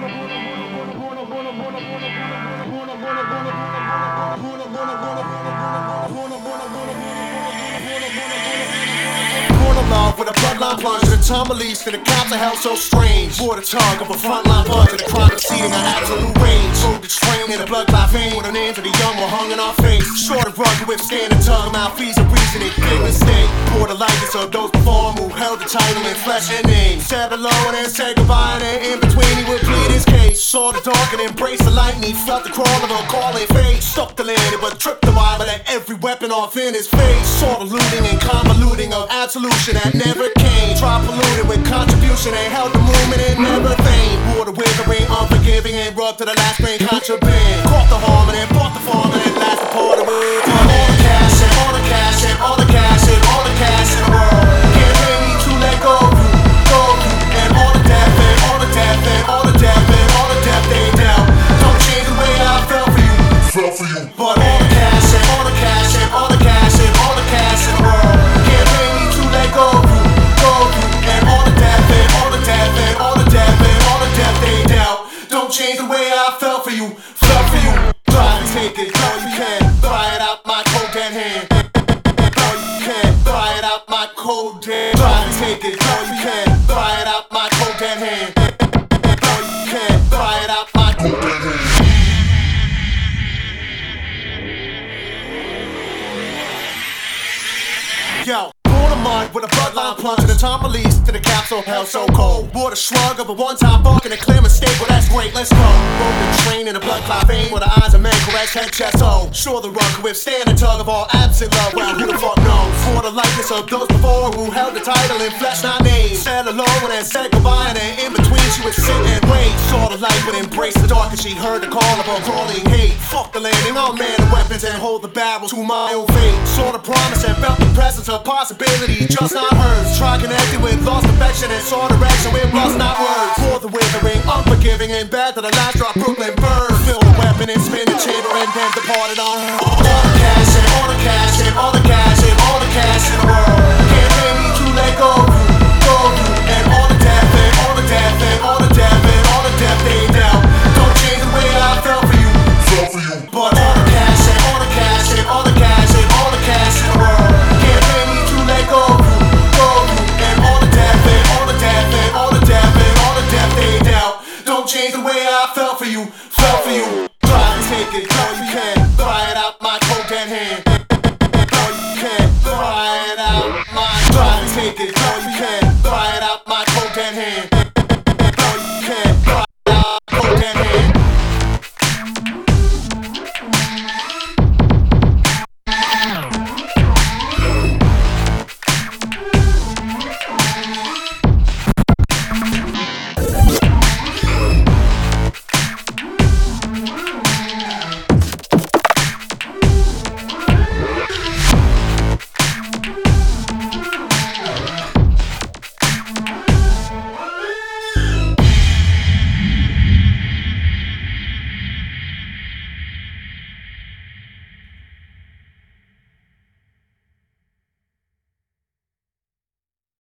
Love with a bloodline plunge to the time release to the cops of hell so strange. For the tug of a frontline buzz to the crime exceeding our absolute range. Hold the train in a blood clot vein with the names of the young were hung in our face. Short of rugged withstand the tongue, mouth fees and reasoning, big mistake. For the likeness of those before who held the title in flesh and name. Said hello and then said goodbye, and then in between he would plead his case. Saw the dark and embraced the light, and he felt the crawl of a calling face. Stuck the land, but tripped the wire, but let every weapon off in his face. Saw the looting and convoluting of absolution that never came. Tried polluted with contribution and held the movement and never feigned. Wore the withering, unforgiving, and rubbed to the last grain contraband. Caught the harm and then bought the farm and then last the part of it. All the cash and all the cash and all the cash and all the cash in the world. Can't pay me to let go of you, and all the death and all the death and all the death and all the death they down. Don't change the way I felt for you, But all the cash and all the cash and all the cash and all the cash in the world. Can't pay me to let go of you, and all the death and all the death and all the death and all the death they down. Don't change the way I felt for you, Try to take it, all you can. Try it out my cold dead hand. All you can. Try it out my cold dead. Try to take it, all you can. Try it out my cold dead hand. All you can. Try it out my cold dead hand. Yo, born a month with a bloodline plunge to the time release to the capsule hell so cold. Bore the shrug of a one-time fuck and a clear mistake. Well, that's great, let's go. Rode the train in a blood clot vein with the eyes of men caress head, chest, toe. Sure the rug could withstand the tug of all absent love. Well, who the fuck knows? For the likeness of those before who held the title in flesh, not name. Said hello and then said goodbye, and then in between she would sit and wait. Saw the light but embraced the dark, and she heard the call of her crawling hate. Fuck the landing, all man the weapons and hold the barrels to my own fate. Saw the promise and felt the presence of possibility, just not hers. Tried connecting with lost affection and saw direction with lost not words. For the withering, unforgiving, and bad to the last drop Brooklyn burn. Fill the weapon and spin the chamber and then departed on her. All the cash and all the cash and all the cash and all the cash in the world. Can't pay me to let go of you.